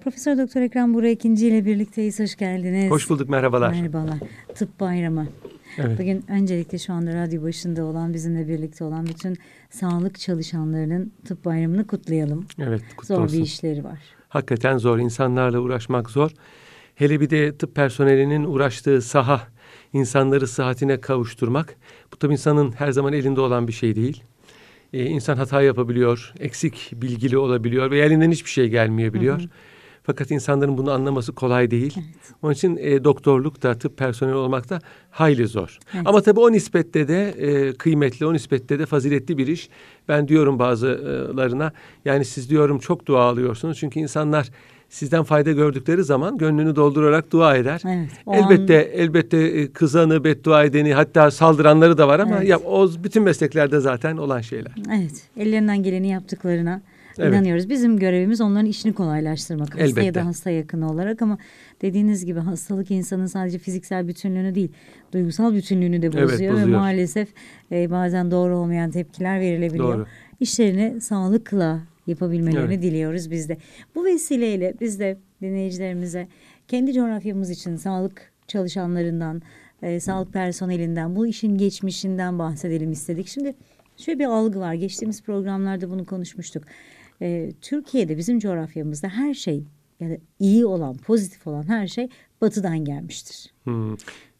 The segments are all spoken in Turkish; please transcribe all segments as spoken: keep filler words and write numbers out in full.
Profesör Doktor Ekrem Buğra ikinci ile birlikteyiz. Hoş geldiniz. Hoş bulduk, merhabalar. Merhabalar. Tıp Bayramı. Evet. Bugün öncelikle şu anda radyo başında olan, bizimle birlikte olan bütün sağlık çalışanlarının Tıp Bayramı'nı kutlayalım. Evet, kutlu Zor olsun. bir işleri var. Hakikaten zor. İnsanlarla uğraşmak zor. Hele bir de tıp personelinin uğraştığı saha, insanları sıhhatine kavuşturmak. Bu tabii insanın her zaman elinde olan bir şey değil. Ee, insan hata yapabiliyor, eksik bilgili olabiliyor ve elinden hiçbir şey gelmeyebiliyor. Hı hı. Fakat insanların bunu anlaması kolay değil. Evet. Onun için e, doktorluk da, tıp personeli olmak da hayli zor. Evet. Ama tabii o nispette de e, kıymetli, o nispette de faziletli bir iş. Ben diyorum bazılarına, yani siz diyorum çok dua alıyorsunuz. Çünkü insanlar sizden fayda gördükleri zaman gönlünü doldurarak dua eder. Evet, elbette an... elbette kızanı, beddua edeni, hatta saldıranları da var ama evet. ya, o bütün mesleklerde zaten olan şeyler. Evet, ellerinden geleni yaptıklarına evet. inanıyoruz. Bizim görevimiz onların işini kolaylaştırmak. Hastaya elbette. Da hasta yakını olarak, ama dediğiniz gibi hastalık insanın sadece fiziksel bütünlüğünü değil, duygusal bütünlüğünü de bozuyor, evet, bozuyor. Ve maalesef e, bazen doğru olmayan tepkiler verilebiliyor. Doğru. İşlerini sağlıkla yapabilmelerini evet. diliyoruz biz de. Bu vesileyle biz de dinleyicilerimize kendi coğrafyamız için sağlık çalışanlarından, e, sağlık personelinden, bu işin geçmişinden bahsedelim istedik. Şimdi şöyle bir algı var. Geçtiğimiz programlarda bunu konuşmuştuk. E, Türkiye'de, bizim coğrafyamızda her şey, yani iyi olan, pozitif olan her şey batıdan gelmiştir. Hmm.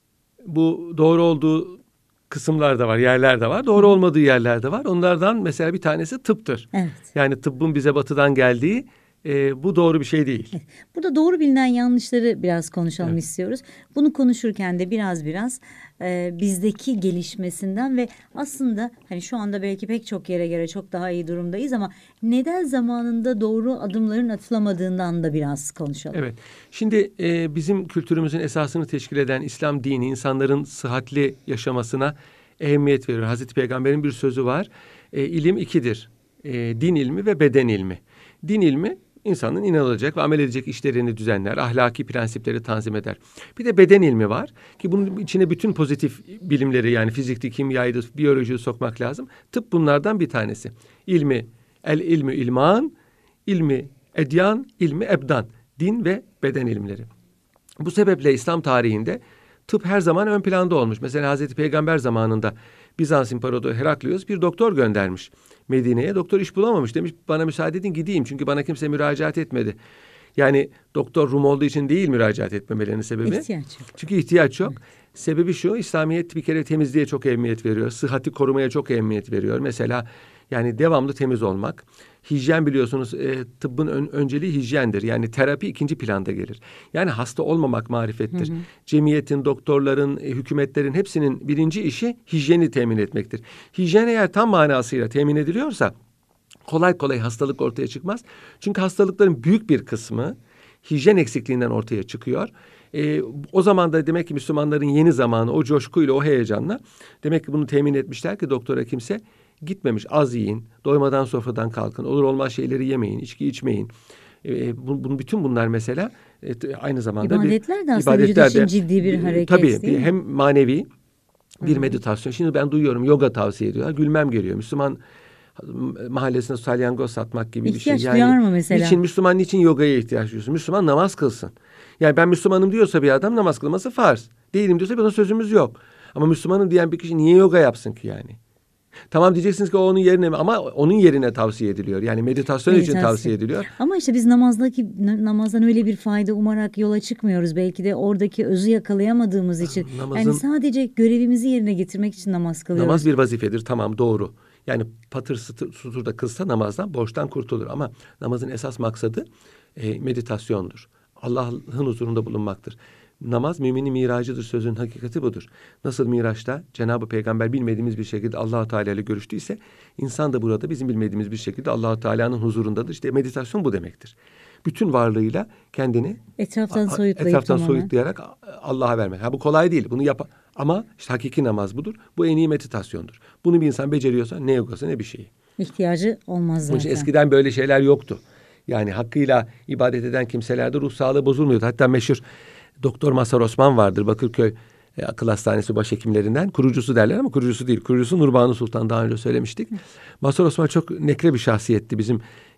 Bu doğru olduğu kısımlar da var, yerler de var. Doğru olmadığı yerler de var. Onlardan mesela bir tanesi tıptır. Evet. Yani tıbbın bize batıdan geldiği, e, bu doğru bir şey değil. Evet. Burada doğru bilinen yanlışları biraz konuşalım evet. istiyoruz. Bunu konuşurken de biraz biraz e, bizdeki gelişmesinden ve aslında hani şu anda belki pek çok yere göre çok daha iyi durumdayız ama neden zamanında doğru adımların atılamadığından da biraz konuşalım. Evet. Şimdi e, bizim kültürümüzün esasını teşkil eden İslam dini insanların sıhhatli yaşamasına ehemmiyet veriyor. Hazreti Peygamber'in bir sözü var. E, ilim ikidir. E, din ilmi ve beden ilmi. Din ilmi insanın inanılacak ve amel edecek işlerini düzenler, ahlaki prensipleri tanzim eder. Bir de beden ilmi var ki bunun içine bütün pozitif bilimleri, yani fizikti, kimyaydı, biyolojiyi sokmak lazım. Tıp bunlardan bir tanesi. İlmi, el ilmi ilman, ilmi edyan, ilmi ebdan, din ve beden ilimleri. Bu sebeple İslam tarihinde tıp her zaman ön planda olmuş. Mesela Hazreti Peygamber zamanında Bizans İmparatoru Heraklius bir doktor göndermiş Medine'ye. Doktor iş bulamamış, demiş bana müsaade edin gideyim çünkü bana kimse müracaat etmedi. Yani doktor Rum olduğu için değil müracaat etmemelerinin sebebi. İhtiyaç yok. Çünkü ihtiyaç yok. Evet. Sebebi şu: İslamiyet bir kere temizliğe çok ehemmiyet veriyor. Sıhhati korumaya çok ehemmiyet veriyor. Mesela yani devamlı temiz olmak. Hijyen, biliyorsunuz e, tıbbın ön, önceliği hijyendir. Yani terapi ikinci planda gelir. Yani hasta olmamak marifettir. Hı hı. Cemiyetin, doktorların, e, hükümetlerin hepsinin birinci işi hijyeni temin etmektir. Hijyen eğer tam manasıyla temin ediliyorsa kolay kolay hastalık ortaya çıkmaz. Çünkü hastalıkların büyük bir kısmı hijyen eksikliğinden ortaya çıkıyor. Ee, o zaman da demek ki Müslümanların yeni zamanı, o coşkuyla, o heyecanla demek ki bunu temin etmişler ki doktora kimse gitmemiş. Az yiyin, doymadan sofradan kalkın, olur olmaz şeyleri yemeyin, içki içmeyin. Ee, bu, bu, bütün bunlar mesela e, aynı zamanda ibadetler bir, de aslında vücut için ciddi bir hareket. Tabii değil mi? Hem manevi bir Hı-hı. meditasyon. Şimdi ben duyuyorum yoga tavsiye ediyorlar. Gülmem geliyor. Müslüman mahallesinde salyangoz satmak gibi İhtiyaç bir şey. Yani, duyar mı mesela? Niçin Müslüman, niçin yogaya ihtiyaç duyuyorsun? Müslüman namaz kılsın. Yani ben Müslümanım diyorsa bir adam, namaz kılması farz. Değilim diyorsa buna sözümüz yok. Ama Müslümanım diyen bir kişi niye yoga yapsın ki yani? Tamam diyeceksiniz ki o onun yerine mi? Ama onun yerine tavsiye ediliyor. Yani meditasyon, meditasyon için tavsiye ediliyor. Ama işte biz namazdaki namazdan öyle bir fayda umarak yola çıkmıyoruz. Belki de oradaki özü yakalayamadığımız için. Namazın, yani sadece görevimizi yerine getirmek için namaz kılıyoruz. Namaz bir vazifedir, tamam, doğru. Yani patır sutur da kılsa namazdan, borçtan kurtulur. Ama namazın esas maksadı e, meditasyondur. Allah'ın huzurunda bulunmaktır. Namaz müminin miracıdır, sözün hakikati budur. Nasıl Miraç'ta Cenab-ı Peygamber bilmediğimiz bir şekilde Allah-u Teala ile görüştüyse, insan da burada bizim bilmediğimiz bir şekilde Allah-u Teala'nın huzurundadır. İşte meditasyon bu demektir. Bütün varlığıyla kendini etraftan soyutlayıp etraftan soyutlayarak Allah'a vermek. Ha, bu kolay değil. Bunu yap ama işte hakiki namaz budur. Bu en iyi meditasyondur. Bunu bir insan beceriyorsa ne yogası ne bir şeyi. İhtiyacı olmaz zaten. Bunun için eskiden böyle şeyler yoktu. Yani hakkıyla ibadet eden kimselerde ruh sağlığı bozulmuyordu. Hatta meşhur Doktor Mazhar Osman vardır, Bakırköy e, Akıl Hastanesi başhekimlerinden. Kurucusu derler ama kurucusu değil. Kurucusu Nurbanu Sultan, daha önce söylemiştik. Mazhar Osman çok nekre bir şahsiyetti. Bizim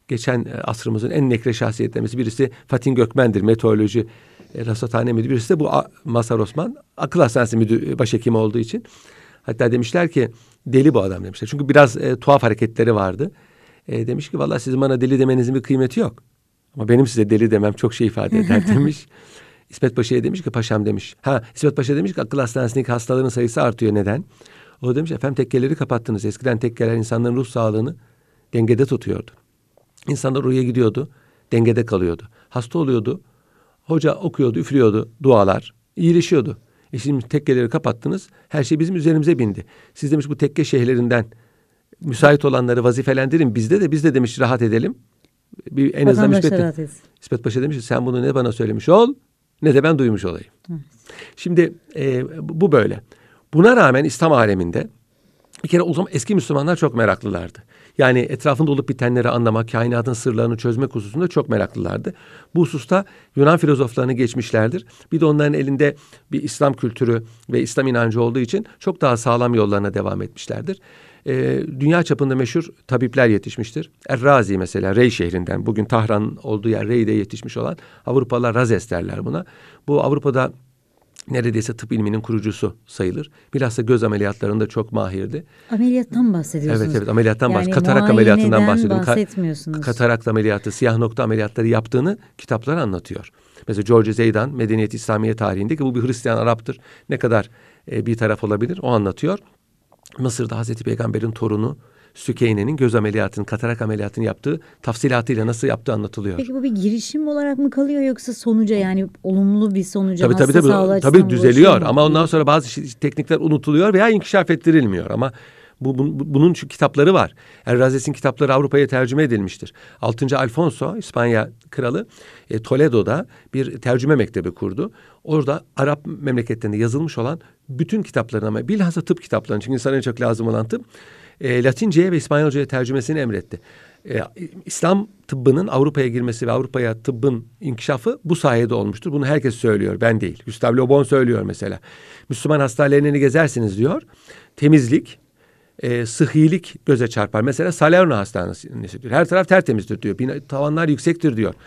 geçen asrımızın en nekre şahsiyetlerinden birisi Fatih Gökmen'dir. Meteoroloji e, rasathane müdürü. Birisi de bu Mazhar Osman. Akıl hastanesi müdür, başhekimi olduğu için. Hatta demişler ki deli bu adam demişler. Çünkü biraz e, tuhaf hareketleri vardı. E, demiş ki vallahi sizin bana deli demenizin bir kıymeti yok. Ama benim size deli demem çok şey ifade eder demiş. İsmet Paşa'ya demiş ki paşam demiş. Ha İsmet Paşa demiş ki akıl hastanesindeki hastaların sayısı artıyor. Neden? O demiş efendim tekkeleri kapattınız. Eskiden tekkeler insanların ruh sağlığını dengede tutuyordu. İnsanlar oraya gidiyordu. Dengede kalıyordu. Hasta oluyordu. Hoca okuyordu, üflüyordu dualar. İyileşiyordu. E şimdi tekkeleri kapattınız. Her şey bizim üzerimize bindi. Siz demiş bu tekke şeyhlerinden müsait olanları vazifelendirin. Bizde de biz de demiş rahat edelim. Bir, en azından İsmet, İsmet Paşa demiş sen bunu ne bana söylemiş ol ne de ben duymuş olayım. Evet. Şimdi e, bu böyle. Buna rağmen İslam aleminde bir kere o zaman eski Müslümanlar çok meraklılardı. Yani etrafında olup bitenleri anlamak, kainatın sırlarını çözmek hususunda çok meraklılardı. Bu hususta Yunan filozoflarını geçmişlerdir. Bir de onların elinde bir İslam kültürü ve İslam inancı olduğu için çok daha sağlam yollarına devam etmişlerdir. Ee, dünya çapında meşhur tabipler yetişmiştir. Er-Razi mesela Rey şehrinden, bugün Tahran'ın olduğu yer Rey'de yetişmiş olan Avrupalılar Razes derler buna. Bu Avrupa'da neredeyse tıp ilminin kurucusu sayılır. Bilhassa göz ameliyatlarında çok mahirdi. Ameliyattan bahsediyorsunuz. Evet evet ameliyattan yani bahsediyorum. Katarak ameliyatından bahsediyorum. bahsetmiyorsunuz. Katarak ameliyatı, siyah nokta ameliyatları yaptığını kitaplar anlatıyor. Mesela George Zeydan Medeniyet İslamiye tarihinde ki bu bir Hristiyan Arap'tır. Ne kadar e, bir taraf olabilir o anlatıyor. Mısır'da Hazreti Peygamber'in torunu Sükeyne'nin göz ameliyatını, katarak ameliyatını yaptığı tafsilatıyla nasıl yaptığı anlatılıyor. Peki bu bir girişim olarak mı kalıyor yoksa sonuca yani olumlu bir sonuca tabii, hasta tabii, sağlığı tabii, tabii düzeliyor mu? Ama ondan sonra bazı teknikler unutuluyor veya inkişaf ettirilmiyor ama bu, bu, bunun şu kitapları var. Er-Razes'in kitapları Avrupa'ya tercüme edilmiştir. altıncı. Alfonso İspanya kralı e, Toledo'da bir tercüme mektebi kurdu. Orada Arap memleketlerinde yazılmış olan bütün kitaplarını ama bilhassa tıp kitaplarını çünkü insana çok lazım olan tıp e, Latinceye ve İspanyolcaya tercümesini emretti. E, İslam tıbbının Avrupa'ya girmesi ve Avrupa'ya tıbbın inkişafı bu sayede olmuştur. Bunu herkes söylüyor, ben değil. Gustave Le Bon söylüyor mesela. Müslüman hastanelerini gezersiniz diyor. Temizlik, e, sıhhilik göze çarpar. Mesela Salerno Hastanesi diyor. Her taraf tertemizdir diyor. Bina, tavanlar yüksektir diyor.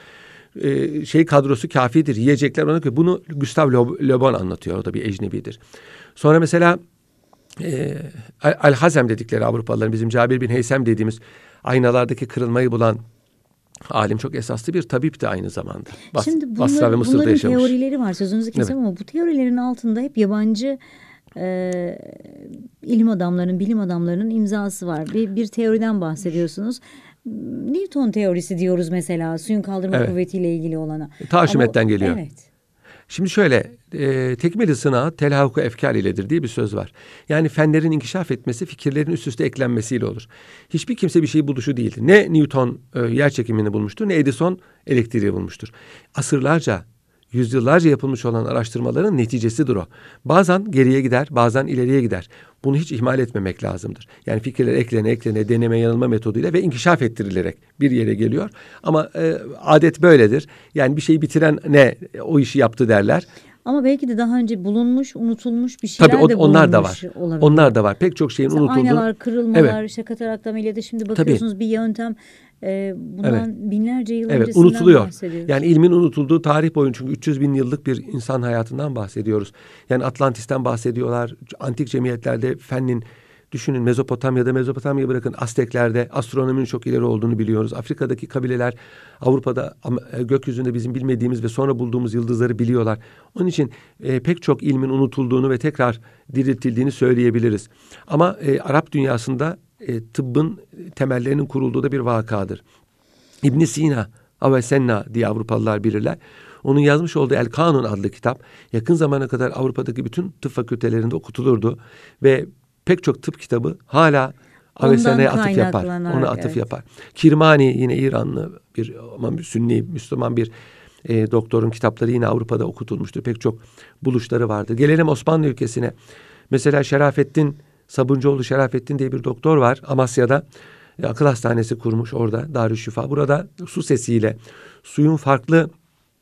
E, şey kadrosu kafidir. Yiyecekler ona göre. Bunu Gustave Le Bon anlatıyor. O da bir ecnebidir. Sonra mesela e, Al-Hazem dedikleri Avrupalıların bizim Cabir bin Heysem dediğimiz aynalardaki kırılmayı bulan alim çok esaslı bir tabip de aynı zamanda. Bas, Şimdi bunlar, Basra ve Mısır'da bunların yaşamış. teorileri var sözünüzü kesem evet. Ama bu teorilerin altında hep yabancı e, ilim adamlarının, bilim adamlarının imzası var. Bir, bir teoriden bahsediyorsunuz. Newton teorisi diyoruz mesela suyun kaldırma evet. kuvvetiyle ilgili olana. Taşimetten geliyor. Evet. Şimdi şöyle, e, tekmeli sınağı telhahuku efkar iledir diye bir söz var. Yani fenlerin inkişaf etmesi fikirlerin üst üste eklenmesiyle olur. Hiçbir kimse bir şeyi buluşu değildir. Ne Newton e, yer çekimini bulmuştur, ne Edison elektriği bulmuştur. Asırlarca, yüzyıllarca yapılmış olan araştırmaların neticesidir o. Bazen geriye gider, bazen ileriye gider. Bunu hiç ihmal etmemek lazımdır. Yani fikirler eklene eklene, deneme yanılma metoduyla ve inkişaf ettirilerek bir yere geliyor. Ama e, adet böyledir. Yani bir şeyi bitiren ne o işi yaptı derler. Ama belki de daha önce bulunmuş, unutulmuş bir şeyler Tabii, o, de onlar da var. Olabilir. Onlar da var. Pek çok şeyin unutulduğu. Aynalar, kırılmalar, evet. Katarak ameliyatı şimdi bakıyorsunuz Tabii. bir yöntem e, bundan evet. binlerce yıl evet, öncesinden unutuluyor. bahsediyoruz. Yani ilmin unutulduğu tarih boyunca çünkü üç yüz bin yıllık bir insan hayatından bahsediyoruz. Yani Atlantis'ten bahsediyorlar. Antik cemiyetlerde fennin düşünün Mezopotamya'da Mezopotamya'yı bırakın Azteklerde astronominin çok ileri olduğunu biliyoruz. Afrika'daki kabileler Avrupa'da gökyüzünde bizim bilmediğimiz ve sonra bulduğumuz yıldızları biliyorlar. Onun için e, pek çok ilmin unutulduğunu ve tekrar diriltildiğini söyleyebiliriz. Ama e, Arap dünyasında e, tıbbın temellerinin kurulduğu da bir vakadır. İbn Sina, Avicenna diye Avrupalılar bilirler. Onun yazmış olduğu El Kanun adlı kitap yakın zamana kadar Avrupa'daki bütün tıp fakültelerinde okutulurdu ve pek çok tıp kitabı hala Avicena'ya atıf yapar. Ona atıf evet. yapar. Kirmani yine İranlı bir ama Sünni Müslüman bir e, doktorun kitapları yine Avrupa'da okutulmuştur. Pek çok buluşları vardı. Gelelim Osmanlı ülkesine. Mesela Şerafettin Sabuncuoğlu Şerafettin diye bir doktor var Amasya'da. E, akıl hastanesi kurmuş orada Darüşşifa. Burada su sesiyle suyun farklı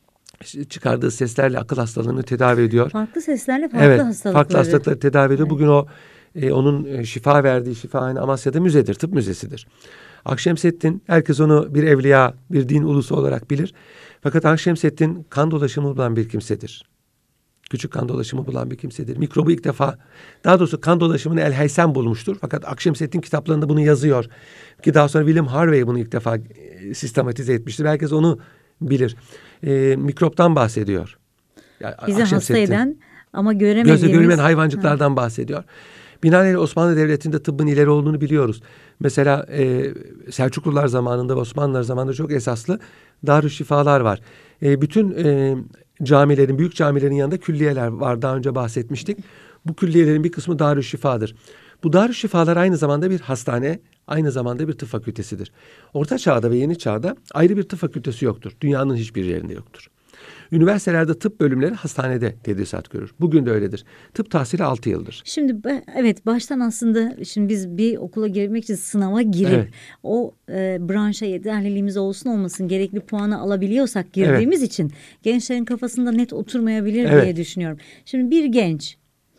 çıkardığı seslerle akıl hastalığını tedavi ediyor. Farklı seslerle farklı evet, hastalıkları. Farklı hastalıkları tedavi ediyor. Evet. Bugün o e, onun e, şifa verdiği şifahane Amasya'da müzedir, tıp müzesidir. Akşemseddin, herkes onu bir evliya, bir din ulusu olarak bilir. Fakat Akşemseddin kan dolaşımı bulan bir kimsedir. Küçük kan dolaşımı bulan bir kimsedir. Mikrobu ilk defa, daha doğrusu kan dolaşımını El-Heysem bulmuştur. Fakat Akşemseddin kitaplarında bunu yazıyor. Ki daha sonra William Harvey bunu ilk defa sistematize etmiştir. Herkes onu bilir. E, mikroptan bahsediyor. Yani Bizi hasta eden ama göremediğimiz... Gözle görülmeyen hayvancıklardan ha. bahsediyor. Binaenaleyh Osmanlı Devleti'nde tıbbın ileri olduğunu biliyoruz. Mesela e, Selçuklular zamanında ve Osmanlılar zamanında çok esaslı darüşşifalar var. E, bütün e, camilerin, büyük camilerin yanında külliyeler var. Daha önce bahsetmiştik. Bu külliyelerin bir kısmı darüşşifadır. Bu darüşşifalar aynı zamanda bir hastane, aynı zamanda bir tıp fakültesidir. Orta Çağ'da ve Yeni Çağ'da ayrı bir tıp fakültesi yoktur. Dünyanın hiçbir yerinde yoktur. Üniversitelerde tıp bölümleri hastanede tedrisat görür. Bugün de öyledir. Tıp tahsili altı yıldır. Şimdi evet, baştan aslında şimdi biz bir okula girmek için sınava girip evet. o e, branşa yeterliliğimiz olsun olmasın gerekli puanı alabiliyorsak girdiğimiz evet. için gençlerin kafasında net oturmayabilir evet. diye düşünüyorum. Şimdi bir genç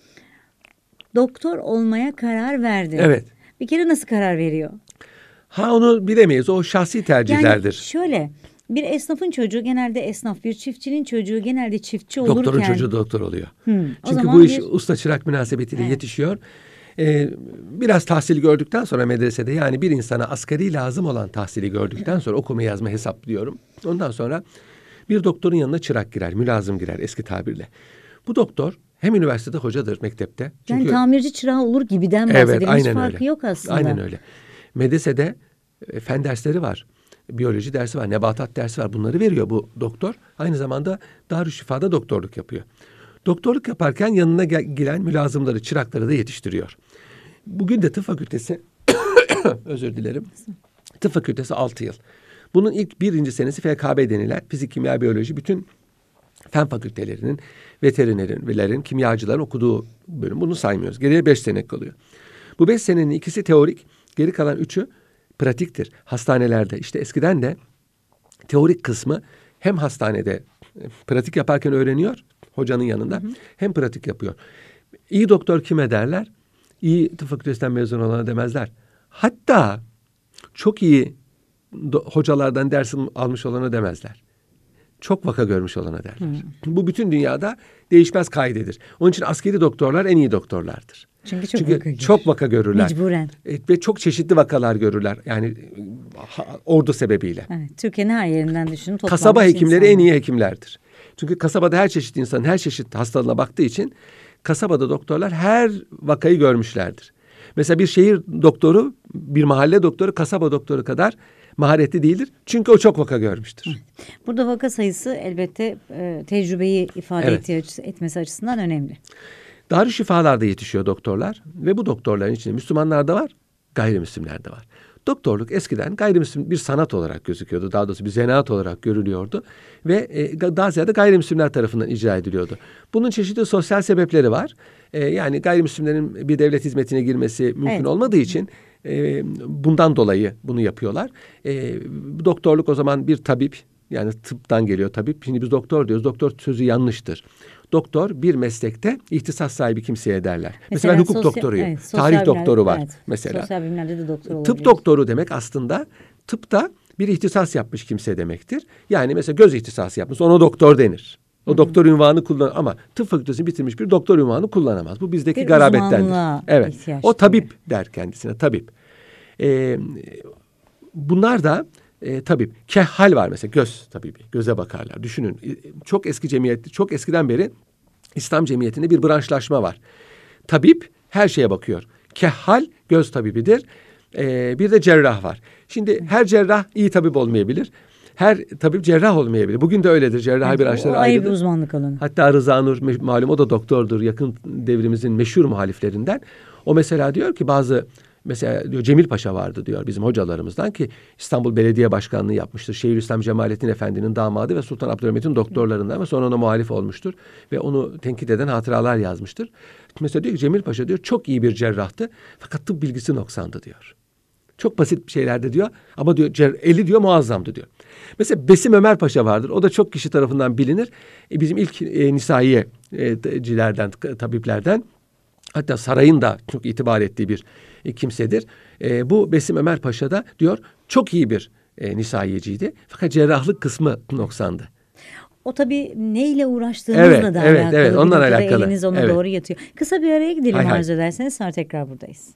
doktor olmaya karar verdi. Evet. Bir kere nasıl karar veriyor? Ha, onu bilemeyiz. O şahsi tercihlerdir. Yani şöyle, bir esnafın çocuğu genelde esnaf, bir çiftçinin çocuğu genelde çiftçi olurken... Doktorun çocuğu doktor oluyor. Hmm, Çünkü bu iş bir... usta çırak münasebetiyle evet. yetişiyor. Ee, biraz tahsili gördükten sonra medresede, yani bir insana asgari lazım olan tahsili gördükten sonra okuma yazma hesaplıyorum. Ondan sonra bir doktorun yanına çırak girer, mülazım girer eski tabirle. Bu doktor hem üniversitede hocadır, mektepte. Çünkü... Yani tamirci çırağı olur gibiden bahsedelim. Evet, aynen Hiç farkı öyle. yok aslında. Aynen öyle. Medresede e, fen dersleri var. Biyoloji dersi var, nebatat dersi var. Bunları veriyor bu doktor. Aynı zamanda Darüşşifa'da doktorluk yapıyor. Doktorluk yaparken yanına gel- gelen mülazımları, çırakları da yetiştiriyor. Bugün de tıp fakültesi, özür dilerim, tıp fakültesi altı yıl. Bunun ilk birinci senesi F K B denilen fizik, kimya, biyoloji, bütün fen fakültelerinin, veterinerlerin, kimyacıların okuduğu bölüm. Bunu saymıyoruz. Geriye beş sene kalıyor. Bu beş senenin ikisi teorik, geri kalan üçü pratiktir. Hastanelerde işte eskiden de teorik kısmı hem hastanede pratik yaparken öğreniyor hocanın yanında, hı hı. hem pratik yapıyor. İyi doktor kime derler? İyi tıp fakültesinden mezun olana demezler. Hatta çok iyi do- hocalardan ders almış olana demezler. Çok vaka görmüş olana derler. Hmm. Bu bütün dünyada değişmez kaidedir. Onun için askeri doktorlar en iyi doktorlardır. Çünkü çok Çünkü vaka çok vaka görürler. Mecburen. E, ve çok çeşitli vakalar görürler. Yani ha, ordu sebebiyle. Evet, Türkiye'nin her yerinden düşünün. Kasaba hekimleri insanlar. En iyi hekimlerdir. Çünkü kasabada her çeşit insanın her çeşit hastalığına baktığı için kasabada doktorlar her vakayı görmüşlerdir. Mesela bir şehir doktoru, bir mahalle doktoru kasaba doktoru kadar maharetli değildir. Çünkü o çok vaka görmüştür. Burada vaka sayısı elbette e, tecrübeyi ifade evet. ettiği, etmesi açısından önemli. Darüşşifalarda yetişiyor doktorlar ve bu doktorların içinde Müslümanlar da var, gayrimüslimler de var. Doktorluk eskiden gayrimüslim bir sanat olarak gözüküyordu. Daha doğrusu bir zanaat olarak görülüyordu ve e, daha ziyade gayrimüslimler tarafından icra ediliyordu. Bunun çeşitli sosyal sebepleri var. E, yani gayrimüslimlerin bir devlet hizmetine girmesi mümkün evet. olmadığı için e, bundan dolayı bunu yapıyorlar. E, doktorluk o zaman bir tabip, yani tıptan geliyor tabip. Şimdi biz doktor diyoruz. Doktor sözü yanlıştır. Doktor bir meslekte ihtisas sahibi kimseye derler. Mesela, mesela ben hukuk sosyal, doktoruyum. Evet, Tarih bilimler, doktoru var evet, mesela. Sosyal bilimlerde de doktor olabilir. Tıp doktoru demek aslında tıpta bir ihtisas yapmış kimse demektir. Yani mesela göz ihtisası yapmış, ona doktor denir. O Hı-hı. doktor unvanı kullanır ama tıp fakültesini bitirmiş bir doktor unvanı kullanamaz. Bu bizdeki bir garabettendir. Evet. O tabip der kendisine, tabip. Ee, bunlar da E, tabip. Kehhal var mesela, göz tabibi. Göze bakarlar. Düşünün. Çok eski cemiyet, çok eskiden beri İslam cemiyetinde bir branşlaşma var. Tabip her şeye bakıyor. Kehhal göz tabibidir. E, bir de cerrah var. Şimdi her cerrah iyi tabip olmayabilir. Her tabip cerrah olmayabilir. Bugün de öyledir. Cerrahi evet, branşları ayrıdır. Ayrı bir uzmanlık alanı. Hatta Rıza Nur malum, o da doktordur. Yakın devrimizin meşhur muhaliflerinden. O mesela diyor ki bazı Mesela diyor Cemil Paşa vardı diyor bizim hocalarımızdan ki İstanbul Belediye Başkanlığı yapmıştır. Şeyhülislam Cemalettin Efendi'nin damadı ve Sultan Abdülhamit'in doktorlarından ve sonra ona muhalif olmuştur. Ve onu tenkit eden hatıralar yazmıştır. Mesela diyor ki Cemil Paşa diyor çok iyi bir cerrahtı fakat tıp bilgisi noksandı diyor. Çok basit şeylerde diyor ama diyor cer- eli diyor muazzamdı diyor. Mesela Besim Ömer Paşa vardır. O da çok kişi tarafından bilinir. E, bizim ilk e, nisaiye'cilerden, tabiplerden. Hatta sarayın da çok itibar ettiği bir e, kimsedir. E, bu Besim Ömer Paşa da diyor Çok iyi bir e, nisayeciydi. Fakat cerrahlık kısmı noksandı. O tabii neyle uğraştığınızla evet, da evet, alakalı. Evet, ondan alakalı. Eliniz ona evet. doğru yatıyor. Kısa bir araya gidelim hay arzu hay. ederseniz. Sonra tekrar buradayız.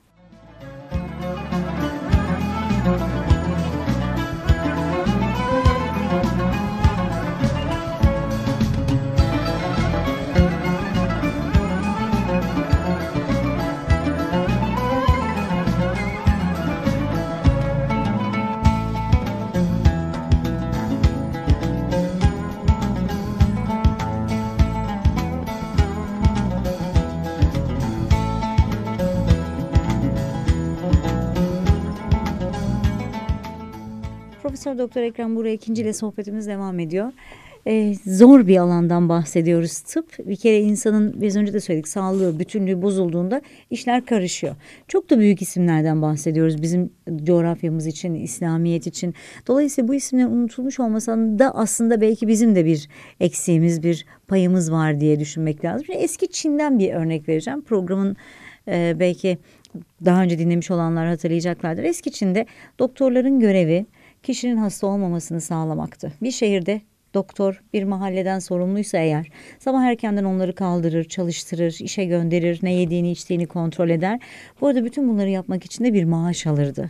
Profesör Doktor Ekrem Buğra Ekinci ile sohbetimiz devam ediyor. Ee, zor bir alandan bahsediyoruz tıp. Bir kere insanın, biz önce de söyledik, sağlığı, bütünlüğü bozulduğunda işler karışıyor. Çok da büyük isimlerden bahsediyoruz bizim coğrafyamız için, İslamiyet için. Dolayısıyla bu isimlerin unutulmuş olmasında aslında belki bizim de bir eksiğimiz, bir payımız var diye düşünmek lazım. Şimdi eski Çin'den bir örnek vereceğim. Programın e, belki daha önce dinlemiş olanlar hatırlayacaklardır. Eski Çin'de doktorların görevi kişinin hasta olmamasını sağlamaktı. Bir şehirde doktor bir mahalleden sorumluysa eğer sabah erkenden onları kaldırır, çalıştırır, işe gönderir, ne yediğini içtiğini kontrol eder. Bu arada bütün bunları yapmak için de bir maaş alırdı.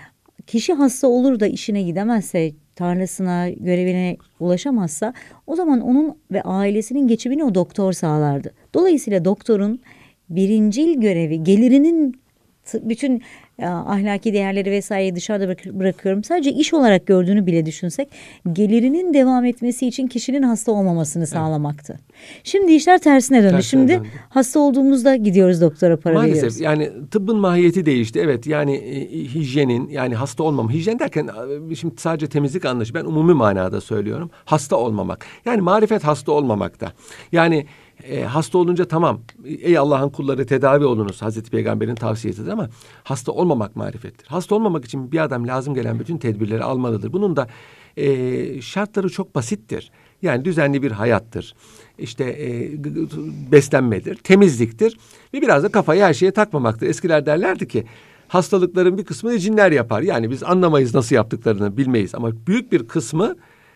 Kişi hasta olur da işine gidemezse, tarlasına, görevine ulaşamazsa o zaman onun ve ailesinin geçimini o doktor sağlardı. Dolayısıyla doktorun birincil görevi, gelirinin bütün ahlaki değerleri vesaireyi dışarıda bırakıyorum. Sadece iş olarak gördüğünü bile düşünsek, gelirinin devam etmesi için kişinin hasta olmamasını sağlamaktı. Evet. Şimdi işler tersine döndü. Tersine Şimdi döndü. Hasta olduğumuzda gidiyoruz doktora, para Maalesef, veriyoruz. Maalesef yani tıbbın mahiyeti değişti. Evet, yani e, hijyenin, yani hasta olmama. Hijyen derken şimdi sadece temizlik anlayışı. Ben umumi manada söylüyorum. Hasta olmamak. Yani marifet hasta olmamakta. Yani E, hasta olunca tamam, ey Allah'ın kulları tedavi olunuz, Hazreti Peygamber'in tavsiyesidir, ama hasta olmamak marifettir. Hasta olmamak için bir adam lazım gelen bütün tedbirleri almalıdır. Bunun da e, şartları çok basittir. Yani düzenli bir hayattır, İşte e, beslenmedir, temizliktir ve biraz da kafayı her şeye takmamaktır. Eskiler derlerdi ki hastalıkların bir kısmını cinler yapar. Yani biz anlamayız, nasıl yaptıklarını bilmeyiz, ama büyük bir kısmı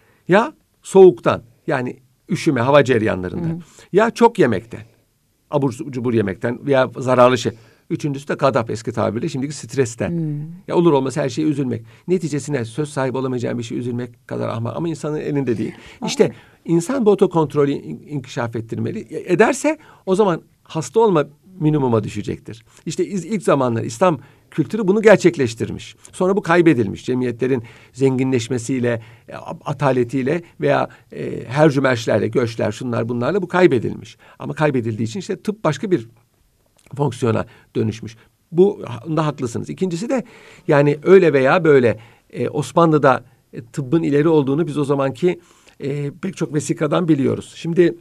ya soğuktan, yani üşüme, hava cereyanlarından, hı hı. ya çok yemekten, abur cubur yemekten veya zararlı şey. Üçüncüsü de gadap, eski tabirle şimdiki stresten. Hmm. Ya olur olmaz her şeye üzülmek. Neticesine söz sahibi olamayacağın bir şey üzülmek kadar ahmak, ama insanın elinde değil. İşte Aha. insan bu otokontrolü inkişaf ettirmeli. Ederse o zaman hasta olma minimuma düşecektir. İşte ilk zamanlar İslam kültürü bunu gerçekleştirmiş. Sonra bu kaybedilmiş. Cemiyetlerin zenginleşmesiyle, ataletiyle veya e, hercümerçlerle, göçler, şunlar bunlarla bu kaybedilmiş. Ama kaybedildiği için işte tıp başka bir fonksiyona dönüşmüş. Bu da haklısınız. İkincisi de yani öyle veya böyle e, Osmanlı'da e, tıbbın ileri olduğunu biz o zamanki e, pek çok vesikadan biliyoruz. Şimdi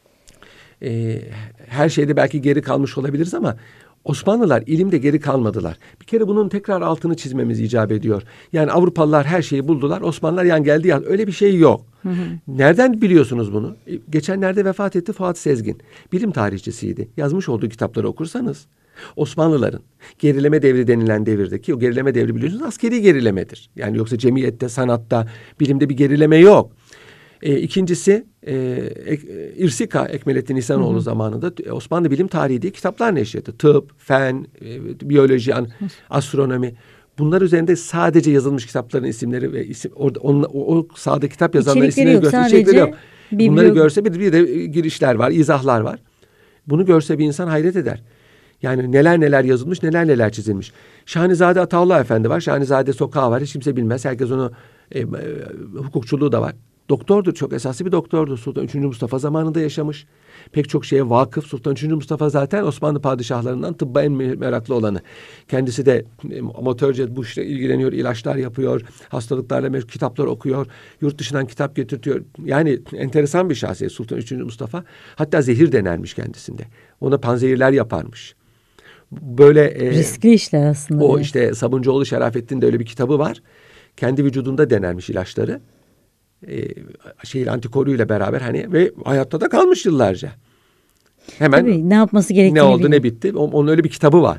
e, her şeyde belki geri kalmış olabiliriz, ama Osmanlılar ilimde geri kalmadılar. Bir kere bunun tekrar altını çizmemiz icap ediyor. Yani Avrupalılar her şeyi buldular, Osmanlılar yan geldi ya, öyle bir şey yok. Hı hı. Nereden biliyorsunuz bunu? Geçenlerde vefat etti Fuat Sezgin. Bilim tarihçisiydi. Yazmış olduğu kitapları okursanız Osmanlıların gerileme devri denilen devirdeki, o gerileme devri biliyorsunuz askeri gerilemedir. Yani yoksa cemiyette, sanatta, bilimde bir gerileme yok. E, ikincisi e, e, İrsika Ekmelettin İhsanoğlu hı hı. zamanında e, Osmanlı bilim tarihi diye kitaplar neşretti. Tıp, fen, e, biyoloji, an, astronomi. Bunlar üzerinde sadece yazılmış kitapların isimleri ve isim, orada onla, o, o sahada kitap yazanların isimleri görse içerikleri yok. Bunları görse bir, bir de girişler var, izahlar var. Bunu görse bir insan hayret eder. Yani neler neler yazılmış, neler neler çizilmiş. Şahnizade Ataullah Efendi var. Şahnizade Sokağı var. Hiç kimse bilmez. Herkes onu e, e, hukukçuluğu da var. Doktordur, çok esaslı bir doktordur. Sultan üçüncü Mustafa zamanında yaşamış. Pek çok şeye vakıf. Sultan üçüncü Mustafa zaten Osmanlı padişahlarından tıbba en meraklı olanı. Kendisi de amatörce bu işle ilgileniyor, ilaçlar yapıyor, hastalıklarla kitaplar okuyor, yurt dışından kitap getirtiyor. Yani enteresan bir şahsiyet Sultan üçüncü Mustafa. Hatta zehir denermiş kendisinde. Ona panzehirler yaparmış. Böyle e, riskli işler aslında. O yani. işte Sabuncuoğlu Şerafettin de öyle bir kitabı var. Kendi vücudunda denermiş ilaçları. E, şehir antikoruyla beraber hani ve hayatta da kalmış yıllarca. Hemen tabii, ne yapması gerektiğini ne oldu bilmiyor. Ne bitti. Onun öyle bir kitabı var.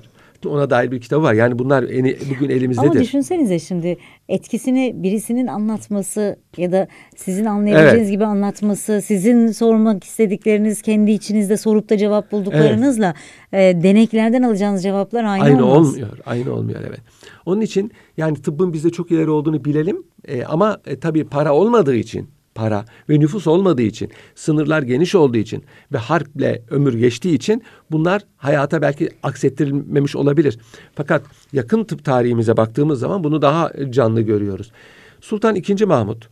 ona dair bir kitabı var. Yani bunlar eni, bugün elimizdedir. Ama düşünsenize şimdi etkisini birisinin anlatması ya da sizin anlayabileceğiniz evet. gibi anlatması, sizin sormak istedikleriniz kendi içinizde sorup da cevap bulduklarınızla evet. e, deneklerden alacağınız cevaplar aynı, aynı olmaz. olmuyor. Aynı olmuyor evet. Onun için yani tıbbın bizde çok ileri olduğunu bilelim. E, ama e, tabii para olmadığı için, para ve nüfus olmadığı için, sınırlar geniş olduğu için ve harple ömür geçtiği için bunlar hayata belki aksettirilmemiş olabilir. Fakat yakın tıp tarihimize baktığımız zaman bunu daha canlı görüyoruz. Sultan ikinci. Mahmut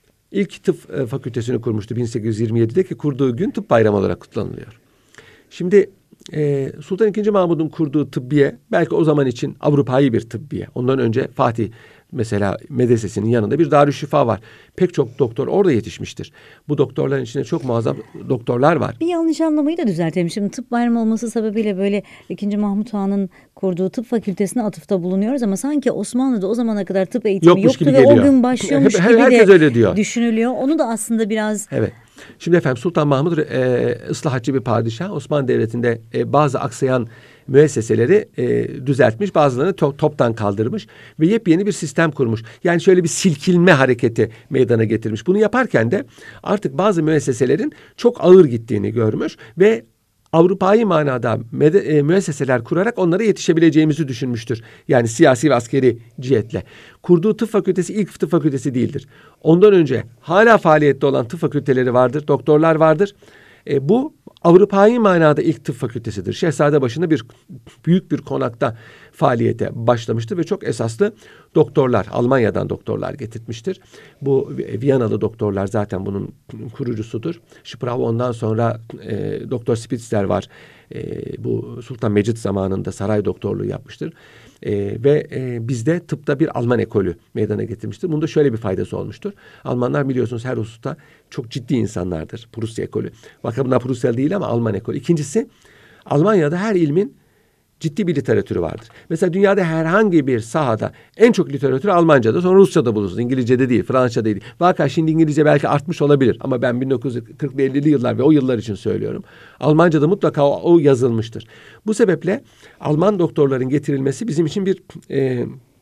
ilk tıp fakültesini kurmuştu bin sekiz yüz yirmi yedide ki kurduğu gün tıp bayramı olarak kutlanılıyor. Şimdi e, Sultan ikinci. Mahmut'un kurduğu tıbbiye belki o zaman için Avrupa'yı bir tıbbiye. Ondan önce Fatih mesela medresesinin yanında bir Darüşşifa var. Pek çok doktor orada yetişmiştir. Bu doktorların içinde çok muazzam doktorlar var. Bir yanlış anlamayı da düzeltelim. Şimdi tıp bayramı olması sebebiyle böyle ikinci. Mahmut Han'ın kurduğu tıp fakültesine atıfta bulunuyoruz ama sanki Osmanlı'da o zamana kadar tıp eğitimi Yokmuş yoktu ve geliyor. O gün başlıyormuş Her, gibi herkes de öyle diyor. Düşünülüyor. Onu da aslında biraz... Evet. Şimdi efendim Sultan Mahmut e, ıslahatçı bir padişah. Osmanlı Devleti'nde e, bazı aksayan müesseseleri e, düzeltmiş, bazılarını to- toptan kaldırmış ve yepyeni bir sistem kurmuş. Yani şöyle bir silkilme hareketi meydana getirmiş. Bunu yaparken de artık bazı müesseselerin çok ağır gittiğini görmüş ve Avrupa'yı manada med- e, müesseseler kurarak onlara yetişebileceğimizi düşünmüştür. Yani siyasi ve askeri cihetle. Kurduğu tıp fakültesi ilk tıp fakültesi değildir. Ondan önce hala faaliyette olan tıp fakülteleri vardır, doktorlar vardır. E, bu Avrupa'yı manada ilk tıp fakültesidir. Şehzadebaşı'nda bir büyük bir konakta faaliyete başlamıştır ve çok esaslı doktorlar, Almanya'dan doktorlar getirtmiştir. Bu Viyanalı doktorlar zaten bunun kurucusudur. Sprau ondan sonra e, Doktor Spitzer var. E, bu Sultan Mecid zamanında saray doktorluğu yapmıştır. E, ve e, bizde tıpta bir Alman ekolü meydana getirmiştir. Bunda şöyle bir faydası olmuştur. Almanlar biliyorsunuz her hususta çok ciddi insanlardır. Prusya ekolü. Bakımdan Prusyalı değil ama Alman ekolü. İkincisi Almanya'da her ilmin ciddi bir literatürü vardır. Mesela dünyada herhangi bir sahada en çok literatür Almanca'da, sonra Rusça'da bulursunuz. İngilizce'de değil, Fransızca'da değil. Vaka şimdi İngilizce belki artmış olabilir ama ben bin dokuz yüz kırklı ellili yıllar ve o yıllar için söylüyorum. Almanca'da mutlaka o, o yazılmıştır. Bu sebeple Alman doktorların getirilmesi bizim için bir e,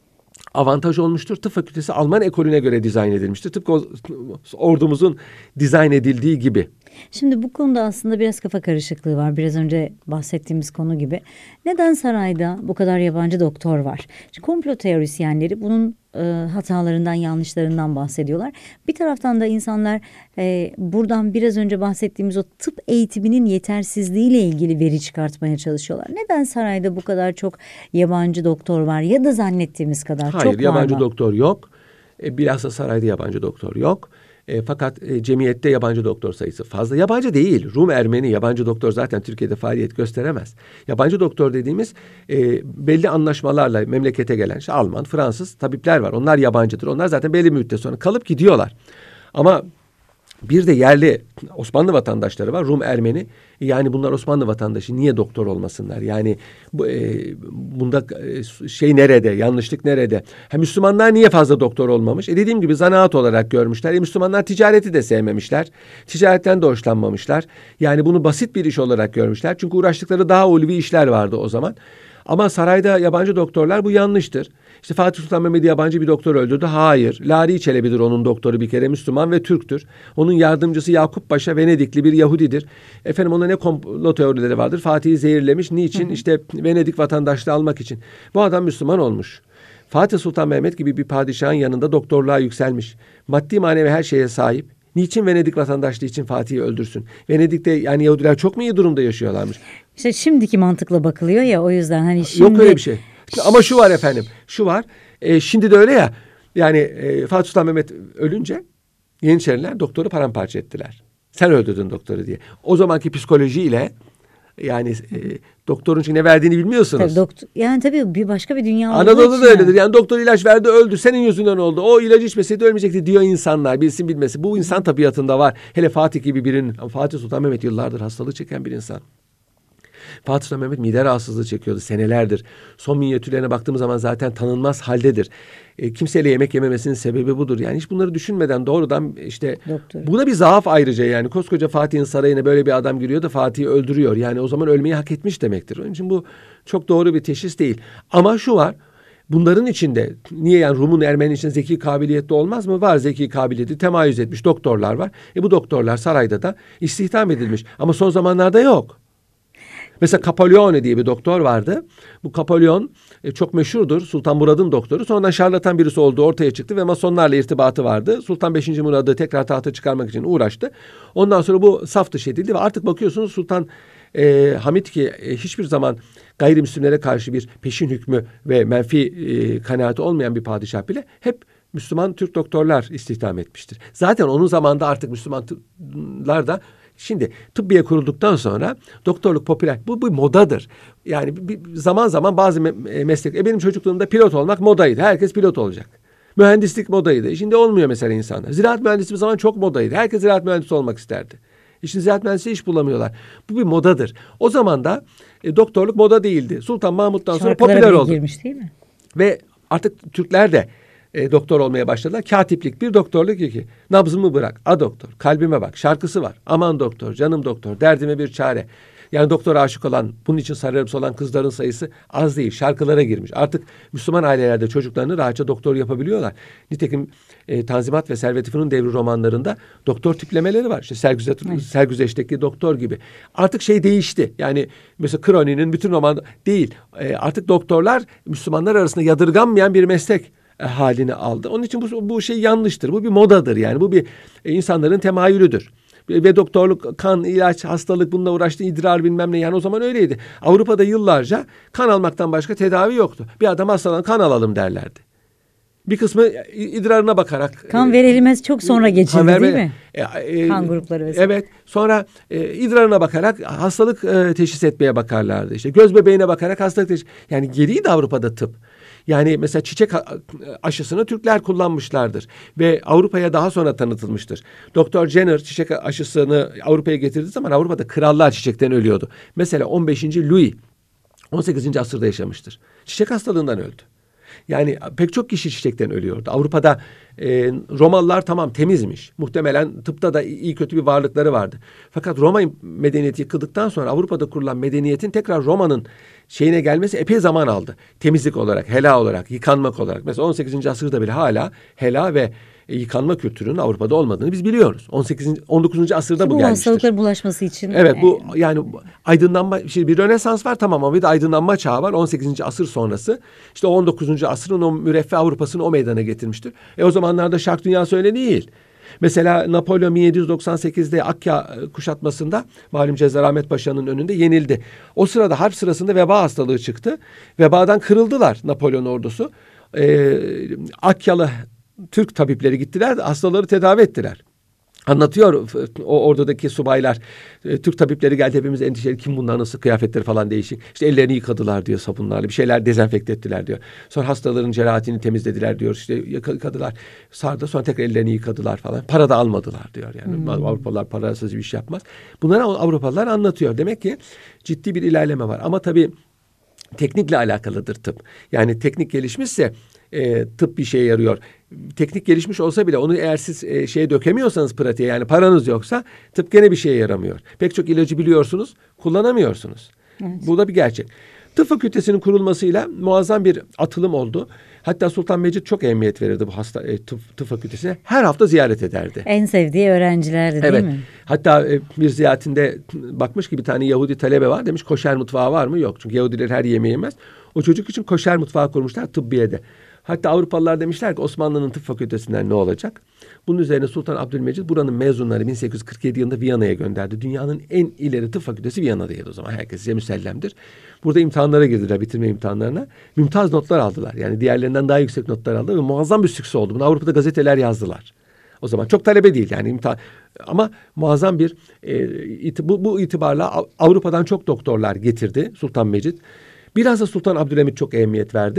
avantaj olmuştur. Tıp fakültesi Alman ekolüne göre dizayn edilmiştir. Tıpkı ordumuzun dizayn edildiği gibi. Şimdi bu konuda aslında biraz kafa karışıklığı var. Biraz önce bahsettiğimiz konu gibi. Neden sarayda bu kadar yabancı doktor var? Şimdi komplo teorisyenleri bunun e, hatalarından, yanlışlarından bahsediyorlar. Bir taraftan da insanlar e, buradan biraz önce bahsettiğimiz o tıp eğitiminin yetersizliğiyle ilgili veri çıkartmaya çalışıyorlar. Neden sarayda bu kadar çok yabancı doktor var ya da zannettiğimiz kadar Hayır, çok var mı? Hayır, yabancı doktor yok. E, bilhassa sarayda yabancı doktor yok. E, fakat e, cemiyette yabancı doktor sayısı fazla. Yabancı değil. Rum, Ermeni yabancı doktor zaten Türkiye'de faaliyet gösteremez. Yabancı doktor dediğimiz e, belli anlaşmalarla memlekete gelen işte Alman, Fransız tabipler var. Onlar yabancıdır. Onlar zaten belli bir müddet sonra kalıp gidiyorlar. Ama bir de yerli Osmanlı vatandaşları var. Rum, Ermeni. Yani bunlar Osmanlı vatandaşı. Niye doktor olmasınlar? Yani bu, e, bunda e, şey nerede? Yanlışlık nerede? Ha, Müslümanlar niye fazla doktor olmamış? E dediğim gibi zanaat olarak görmüşler. E, Müslümanlar ticareti de sevmemişler. Ticaretten de hoşlanmamışlar. Yani bunu basit bir iş olarak görmüşler. Çünkü uğraştıkları daha ulvi işler vardı o zaman. Ama sarayda yabancı doktorlar bu yanlıştır. İşte Fatih Sultan Mehmet'i yabancı bir doktor öldürdü. Hayır. Lari Çelebi'dir onun doktoru bir kere. Müslüman ve Türktür. Onun yardımcısı Yakup Paşa Venedikli bir Yahudidir. Efendim ona ne komplo teorileri vardır. Fatih'i zehirlemiş. Niçin? Hı hı. İşte Venedik vatandaşlığı almak için. Bu adam Müslüman olmuş. Fatih Sultan Mehmet gibi bir padişahın yanında doktorluğa yükselmiş. Maddi manevi her şeye sahip. Niçin Venedik vatandaşlığı için Fatih'i öldürsün? Venedik'te yani Yahudiler çok mu iyi durumda yaşıyorlarmış? İşte şimdiki mantıkla bakılıyor ya o yüzden hani şimdi... Yok öyle bir şey. Ama şu var efendim. Şu var. E, şimdi de öyle ya. Yani e, Fatih Sultan Mehmet ölünce Yeniçeriler doktoru paramparça ettiler. Sen öldürdün doktoru diye. O zamanki psikolojiyle yani e, doktorun için ne verdiğini bilmiyorsunuz. Tabii, doktor, yani tabii bir başka bir dünya olduğu Anadolu'da da öyledir. Yani doktor ilaç verdi öldü. Senin yüzünden oldu. O ilacı içmeseydi ölmeyecekti diyor insanlar. Bilsin bilmesi. Bu insan tabiatında var. Hele Fatih gibi birinin. Fatih Sultan Mehmet yıllardır hastalık çeken bir insan. Fatih Sultan Mehmet mide rahatsızlığı çekiyordu senelerdir. Son minyatürlerine baktığımız zaman zaten tanınmaz haldedir. E, kimseyle yemek yememesinin sebebi budur. Yani hiç bunları düşünmeden doğrudan işte Doktor. Buna bir zaaf ayrıca yani koskoca Fatih'in sarayına böyle bir adam giriyor da Fatih'i öldürüyor. Yani o zaman ölmeyi hak etmiş demektir. Onun için bu çok doğru bir teşhis değil. Ama şu var. Bunların içinde niye yani Rum'un Ermeni için zeki kabiliyetli olmaz mı? Var, zeki kabiliyeti temayüz etmiş doktorlar var. E bu doktorlar sarayda da istihdam edilmiş. Ama son zamanlarda yok. Mesela Capolone diye bir doktor vardı. Bu Capolone e, çok meşhurdur. Sultan Murad'ın doktoru. Sonradan şarlatan birisi olduğu ortaya çıktı ve masonlarla irtibatı vardı. Sultan beşinci Murad'ı tekrar tahta çıkarmak için uğraştı. Ondan sonra bu saf dışı edildi ve artık bakıyorsunuz Sultan e, Hamit ki e, hiçbir zaman gayrimüslimlere karşı bir peşin hükmü ve menfi e, kanaati olmayan bir padişah bile hep Müslüman Türk doktorlar istihdam etmiştir. Zaten onun zamanında artık Müslümanlar da şimdi tıbbiye kurulduktan sonra doktorluk popüler. Bu bir modadır. Yani bir, zaman zaman bazı me- meslek. E benim çocukluğumda pilot olmak modaydı. Herkes pilot olacak. Mühendislik modaydı. Şimdi olmuyor mesela insanlar. Ziraat mühendisi bir zaman çok modaydı. Herkes ziraat mühendisi olmak isterdi. E şimdi ziraat mühendisi iş bulamıyorlar. Bu bir modadır. O zaman da e, doktorluk moda değildi. Sultan Mahmut'tan sonra popüler oldu. Girmiş değil mi? Ve artık Türkler de E, doktor olmaya başladılar. Katiplik bir, doktorluk iki. Nabzımı bırak, a doktor, kalbime bak. Şarkısı var. Aman doktor, canım doktor, derdime bir çare. Yani doktora aşık olan, bunun için sarı elbise olan kızların sayısı az değil. Şarkılara girmiş. Artık Müslüman ailelerde çocuklarını rahatça doktor yapabiliyorlar. Nitekim e, Tanzimat ve Servet-i Fünun devri romanlarında doktor tiplemeleri var. İşte Sergüze, evet. Sergüzeş'teki doktor gibi. Artık şey değişti. Yani mesela Kroni'nin bütün roman değil. E, artık doktorlar Müslümanlar arasında yadırganmayan bir meslek halini aldı. Onun için bu, bu şey yanlıştır. Bu bir modadır yani. Bu bir e, insanların temayülüdür. Ve, ve doktorluk, kan, ilaç, hastalık bununla uğraştı, idrar bilmem ne. Yani o zaman öyleydi. Avrupa'da yıllarca kan almaktan başka tedavi yoktu. Bir adam hastalan kan alalım derlerdi. Bir kısmı idrarına bakarak. Kan verilmez çok sonra geçildi verme, değil mi? E, e, kan grupları vesaire. Evet. Sonra e, idrarına bakarak hastalık e, teşhis etmeye bakarlardı. İşte göz bebeğine bakarak hastalık teşhis. Yani geriydi Avrupa'da tıp. Yani mesela çiçek aşısını Türkler kullanmışlardır ve Avrupa'ya daha sonra tanıtılmıştır. Doktor Jenner çiçek aşısını Avrupa'ya getirdiği zaman Avrupa'da krallar çiçekten ölüyordu. Mesela on beşinci Louis on sekizinci asırda yaşamıştır. Çiçek hastalığından öldü. Yani pek çok kişi çiçekten ölüyordu. Avrupa'da e, Romalılar tamam temizmiş. Muhtemelen tıpta da iyi kötü bir varlıkları vardı. Fakat Roma medeniyeti yıkıldıktan sonra Avrupa'da kurulan medeniyetin tekrar Roma'nın şeyine gelmesi epey zaman aldı. Temizlik olarak, hela olarak, yıkanmak olarak. Mesela on sekizinci asırda bile hala hela ve e, yıkanma kültürünün Avrupa'da olmadığını biz biliyoruz. on sekizinci on dokuzuncu asırda bu, bu gelmiştir. Bu hastalıkların bulaşması için. Evet bu yani aydınlanma şimdi bir Rönesans var tamam ama bir de aydınlanma çağı var on sekizinci asır sonrası. İşte on dokuzuncu asrın o müreffeh Avrupa'sını o meydana getirmiştir. E o zamanlarda şark dünyası öyle değil. Mesela Napolyon bin yedi yüz doksan sekizde Akya kuşatmasında malum Cezayir Paşa'nın önünde yenildi. O sırada harp sırasında veba hastalığı çıktı. Vebadan kırıldılar Napolyon ordusu. Ee, Akyalı Türk tabipleri gittiler, hastaları tedavi ettiler. Anlatıyor o ordudaki subaylar. E, Türk tabipleri geldi hepimiz endişeli. Kim bunlar nasıl kıyafetleri falan değişik. İşte ellerini yıkadılar diyor sabunlarla. Bir şeyler dezenfekte ettiler diyor. Sonra hastaların cerahatini temizlediler diyor. İşte yıkadılar. Sardı sonra tekrar ellerini yıkadılar falan. Para da almadılar diyor. Yani hmm. Avrupalılar parasız bir iş yapmaz. Bunları Avrupalılar anlatıyor. Demek ki ciddi bir ilerleme var. Ama tabii teknikle alakalıdır tıp. Yani teknik gelişmişse e, tıp bir şeye yarıyor. Teknik gelişmiş olsa bile onu eğer siz e, şeye dökemiyorsanız pratiğe yani paranız yoksa tıp gene bir şeye yaramıyor. Pek çok ilacı biliyorsunuz, kullanamıyorsunuz. Evet. Bu da bir gerçek. Tıp fakültesinin kurulmasıyla muazzam bir atılım oldu. Hatta Sultan Mecid çok ehemmiyet verirdi bu hasta e, tıp, tıp fakültesine. Her hafta ziyaret ederdi. En sevdiği öğrencilerdi değil evet. mi? Hatta e, bir ziyaretinde bakmış ki bir tane Yahudi talebe var. Demiş koşer mutfağı var mı? Yok. Çünkü Yahudiler her yemeği yemez. O çocuk için koşer mutfağı kurmuşlar tıbbiyede. Hatta Avrupalılar demişler ki Osmanlı'nın tıp fakültesinden ne olacak? Bunun üzerine Sultan Abdülmecid buranın mezunları bin sekiz yüz kırk yedi yılında Viyana'ya gönderdi. Dünyanın en ileri tıp fakültesi Viyana'daydı o zaman. Herkes size müsellemdir. Burada imtihanlara girdiler, bitirme imtihanlarına. Mümtaz notlar aldılar. Yani diğerlerinden daha yüksek notlar aldılar ve muazzam bir sükse oldu. Bunu Avrupa'da gazeteler yazdılar. O zaman çok talebe değil yani imtihan. Ama muazzam bir e, iti, bu, bu itibarla Avrupa'dan çok doktorlar getirdi Sultan Mecid. Biraz da Sultan Abdülhamit çok ehemmiyet verdi.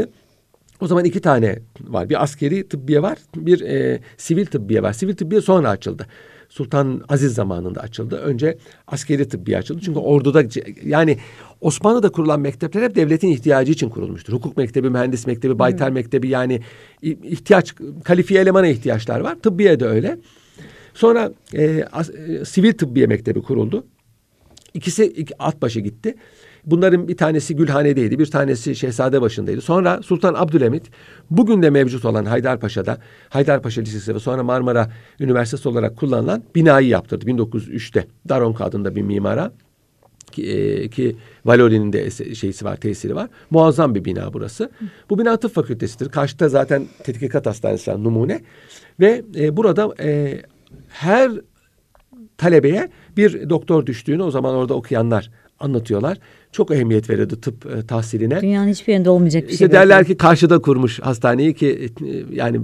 O zaman iki tane var. Bir askeri tıbbiye var, bir e, sivil tıbbiye var. Sivil tıbbiye sonra açıldı. Sultan Aziz zamanında açıldı. Önce askeri tıbbiye açıldı. Çünkü orduda yani Osmanlı'da kurulan mektepler hep devletin ihtiyacı için kurulmuştur. Hukuk mektebi, mühendis mektebi, baytar hmm. mektebi yani ihtiyaç, kalifiye elemana ihtiyaçlar var. Tıbbiye de öyle. Sonra e, as, e, sivil tıbbiye mektebi kuruldu. İkisi iki, Atbaşı gitti. Bunların bir tanesi Gülhane'deydi, bir tanesi Şehzadebaşı'ndaydı. Sonra Sultan Abdülhamit bugün de mevcut olan Haydarpaşa'da, Haydarpaşa Lisesi ve sonra Marmara Üniversitesi olarak kullanılan binayı yaptırdı. bin dokuz yüz üçte Daronka adında bir mimara ki, e, ki Valori'nin de şeysi var, tesiri var. Muazzam bir bina burası. Bu bina tıp fakültesidir. Karşıda zaten tetkikat hastanesi var, numune. Ve e, burada e, her talebeye bir doktor düştüğünü o zaman orada okuyanlar anlatıyorlar. Çok ehemmiyet veriyordu tıp e, tahsiline. Dünyanın hiçbir yerinde olmayacak bir işte şey. Derler ki karşıda kurmuş hastaneyi ki e, yani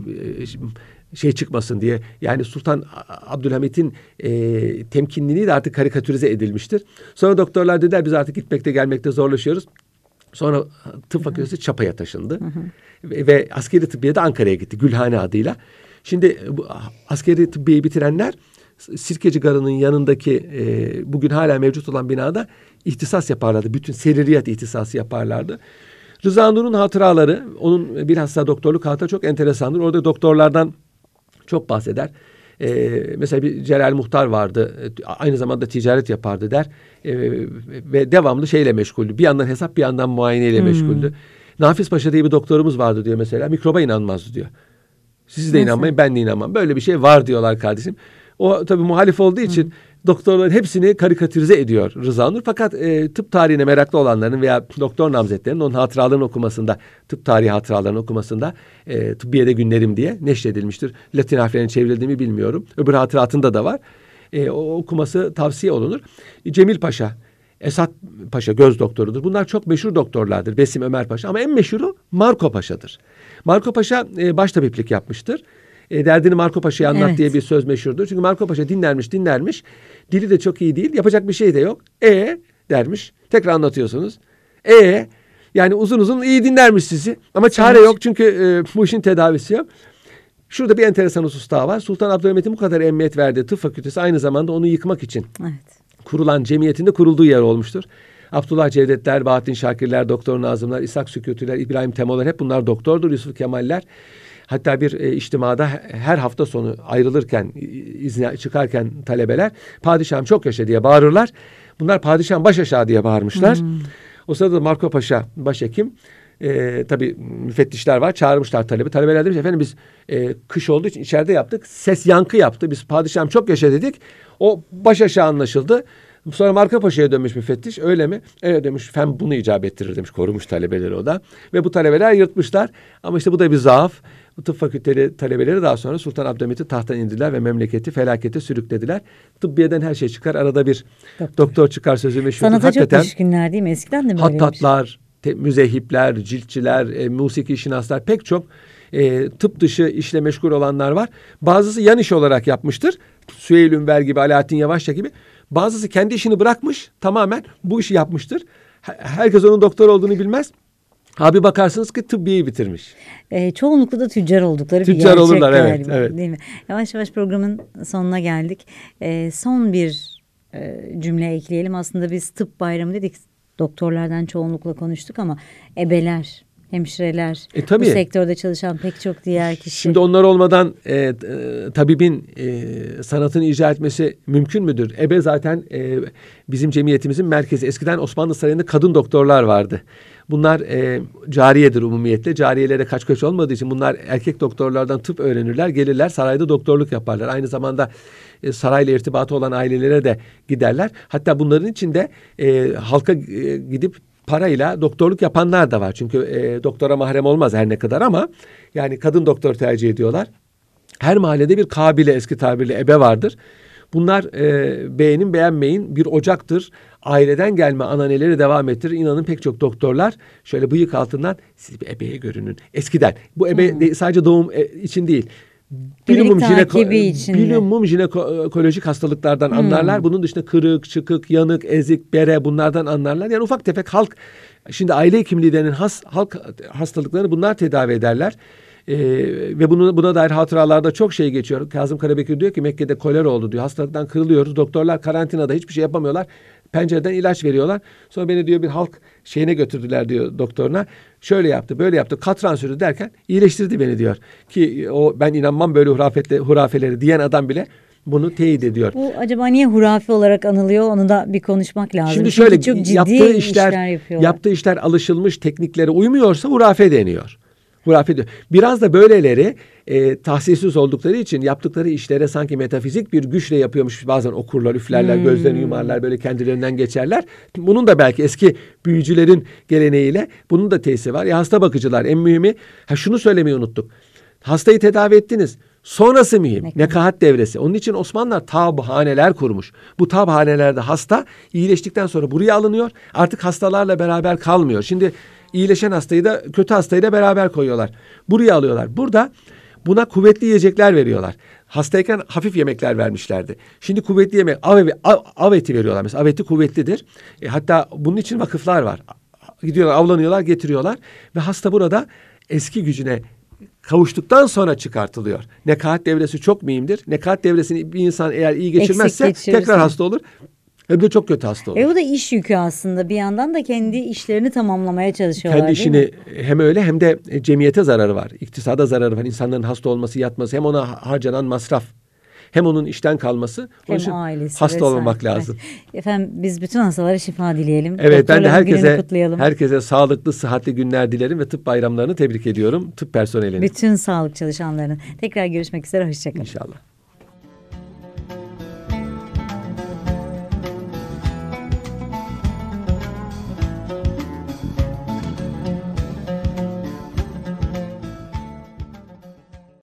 e, şey çıkmasın diye. Yani Sultan Abdülhamit'in e, temkinliliği de artık karikatürize edilmiştir. Sonra doktorlar dediler biz artık gitmekte gelmekte zorlaşıyoruz. Sonra tıp fakültesi Çapa'ya taşındı. Hı hı. Ve, ve askeri tıbbiye de Ankara'ya gitti Gülhane adıyla. Şimdi bu askeri tıbbiyeyi bitirenler Sirkeci Garı'nın yanındaki e, bugün hala mevcut olan binada ihtisas yaparlardı. Bütün seririyat ihtisası yaparlardı. Rıza Nur'un hatıraları, onun bilhassa doktorluk hatıra çok enteresandır. Orada doktorlardan çok bahseder. E, mesela bir Celal Muhtar vardı. E, aynı zamanda ticaret yapardı der. E, ve devamlı şeyle meşguldü. Bir yandan hesap bir yandan muayeneyle hmm. meşguldü. Nafiz Paşa diye bir doktorumuz vardı diyor mesela. Mikroba inanmazdı diyor. Siz de Nasıl? inanmayın, ben de inanmam. Böyle bir şey var diyorlar kardeşim. O tabii muhalif olduğu için Hı. doktorların hepsini karikatürize ediyor Rıza Nur. Fakat e, tıp tarihine meraklı olanların veya doktor namzetlerinin onun hatıralarını okumasında, tıp tarihi hatıralarını okumasında e, Tıbbiyede Günlerim diye neşredilmiştir. Latin harflerine çevrildiğimi bilmiyorum. Öbür hatıratında da var. E, o okuması tavsiye olunur. Cemil Paşa, Esat Paşa göz doktorudur. Bunlar çok meşhur doktorlardır. Besim Ömer Paşa ama en meşhuru Marco Paşa'dır. Marco Paşa e, baş tabiplik yapmıştır. E, derdini Marco Paşa'ya anlat evet. diye bir söz meşhurdur. Çünkü Marco Paşa dinlermiş dinlermiş. Dili de çok iyi değil. Yapacak bir şey de yok. E dermiş. Tekrar anlatıyorsunuz. E yani uzun uzun iyi dinlermiş sizi. Ama çare evet. yok çünkü e, bu işin tedavisi yok. Şurada bir enteresan husus daha var. Sultan Abdülhamit'in bu kadar emniyet verdiği tıp fakültesi aynı zamanda onu yıkmak için evet. kurulan cemiyetinde kurulduğu yer olmuştur. Abdullah Cevdetler, Bahattin Şakirler, Doktor Nazımlar, İshak Sükûtüler, İbrahim Temolar hep bunlar doktordur. Yusuf Kemaller. Hatta bir e, içtimada her hafta sonu ayrılırken, izne çıkarken talebeler padişahım çok yaşa diye bağırırlar. Bunlar padişahım baş aşağı diye bağırmışlar. Hmm. O sırada Marco Paşa başhekim e, tabii müfettişler var çağırmışlar talebe. Talebeler demiş efendim biz e, kış olduğu için içeride yaptık. Ses yankı yaptı. Biz padişahım çok yaşa dedik. O baş aşağı anlaşıldı. Sonra Marco Paşa'ya dönmüş müfettiş. Öyle mi? Evet demiş. Fen bunu icap ettirir demiş. Korumuş talebeleri o da. Ve bu talebeler yırtmışlar. Ama işte bu da bir zaaf. Bu tıp fakülteli talebeleri daha sonra Sultan Abdülhamit'i tahttan indirdiler ve memleketi felakete sürüklediler. Tıbbiyeden her şey çıkar. Arada bir doktor, doktor çıkar sözü meşhurdur. Sanata hakikaten, çok düşkünler değil mi? Eskiden de böyleymiş. Hattatlar, te, müzehipler, ciltçiler, e, musiki şinaslar pek çok e, tıp dışı işle meşgul olanlar var. Bazısı yan iş olarak yapmıştır. Süheyl Ünver gibi, Alaaddin Yavaşça gibi. Bazısı kendi işini bırakmış, tamamen bu işi yapmıştır. Herkes onun doktor olduğunu bilmez. Abi bakarsınız ki tıbbiyeyi bitirmiş. E, çoğunlukla da tüccar oldukları tüccar bir gerçek olurlar, galiba, evet, evet. Değil mi? Yavaş yavaş programın sonuna geldik. E, son bir e, cümle ekleyelim. Aslında biz tıp bayramı dedik. Doktorlardan çoğunlukla konuştuk ama ebeler, hemşireler, e, tabii. bu sektörde çalışan pek çok diğer kişi. Şimdi onlar olmadan e, e, tabibin e, sanatını icra etmesi mümkün müdür? Ebe zaten e, bizim cemiyetimizin merkezi. Eskiden Osmanlı Sarayı'nda kadın doktorlar vardı. Bunlar e, cariyedir umumiyetle. Cariyelere kaç kaç olmadığı için bunlar erkek doktorlardan tıp öğrenirler. Gelirler sarayda doktorluk yaparlar. Aynı zamanda e, sarayla irtibatı olan ailelere de giderler. Hatta bunların içinde e, halka e, gidip parayla doktorluk yapanlar da var. Çünkü e, doktora mahrem olmaz her ne kadar ama yani kadın doktor tercih ediyorlar. Her mahallede bir kabile, eski tabirle ebe vardır. Bunlar e, beğenin beğenmeyin bir ocaktır. Aileden gelme ananeleri devam ettirir. İnanın pek çok doktorlar şöyle bıyık altından siz bir ebeye görünün. Eskiden bu ebe hmm. de, sadece doğum e, için değil. Bilumum, jineko, bilumum jinekolojik hastalıklardan hmm. anlarlar. Bunun dışında kırık, çıkık, yanık, ezik, bere bunlardan anlarlar. Yani ufak tefek halk, şimdi aile hekimliğinin has, halk hastalıklarını bunlar tedavi ederler. Ee, ve bunu, buna dair hatıralarda çok şey geçiyor. Kazım Karabekir diyor ki Mekke'de kolera oldu diyor. Hastalıktan kırılıyoruz. Doktorlar karantinada hiçbir şey yapamıyorlar. Pencereden ilaç veriyorlar. Sonra beni diyor bir halk şeyine götürdüler diyor doktoruna. Şöyle yaptı, böyle yaptı. Katran sürdü derken iyileştirdi beni diyor. Ki o ben inanmam böyle hurafetle, hurafeleri diyen adam bile bunu teyit ediyor. Bu acaba niye hurafe olarak anılıyor? Onu da bir konuşmak lazım. Şimdi şöyle çok ciddi yaptığı işler, işler yapıyorlar. yaptığı işler alışılmış tekniklere uymuyorsa hurafe deniyor. Hurafe diyor. Biraz da böyleleri e, tahsilsiz oldukları için yaptıkları işlere sanki metafizik bir güçle yapıyormuş. Bazen okurlar, üflerler, hmm. gözlerini yumarlar, böyle kendilerinden geçerler. Bunun da belki eski büyücülerin geleneğiyle bunun da tesiri var. Ya hasta bakıcılar en mühimi. Ha şunu söylemeyi unuttuk. Hastayı tedavi ettiniz. Sonrası mühim. Nekahat, Nekahat devresi. Onun için Osmanlılar tabhaneler kurmuş. Bu tabhanelerde hasta iyileştikten sonra buraya alınıyor. Artık hastalarla beraber kalmıyor. Şimdi iyileşen hastayı da kötü hastayı da beraber koyuyorlar. Buraya alıyorlar. Burada buna kuvvetli yiyecekler veriyorlar. Hastayken hafif yemekler vermişlerdi. Şimdi kuvvetli yemek, av, av, av eti veriyorlar. Mesela av eti kuvvetlidir. E, hatta bunun için vakıflar var. Gidiyorlar, avlanıyorlar, getiriyorlar. Ve hasta burada eski gücüne kavuştuktan sonra çıkartılıyor. Nekahat devresi çok mühimdir. Nekahat devresini bir insan eğer iyi geçirmezse tekrar hasta olur. Hem de çok kötü hasta olur. E bu da iş yükü aslında. Bir yandan da kendi işlerini tamamlamaya çalışıyorlar. Kendi işini hem öyle hem de cemiyete zararı var. İktisada zararı var. İnsanların hasta olması, yatması, hem ona harcanan masraf, hem onun işten kalması. Onun için ailesi hasta vesaire. olmamak lazım. Efendim biz bütün hastalara şifa dileyelim. Evet, ben de herkese herkese sağlıklı, sıhhatli günler dilerim ve tıp bayramlarını tebrik ediyorum. Tıp personelini. Bütün sağlık çalışanlarının. Tekrar görüşmek üzere. Hoşçakalın. İnşallah.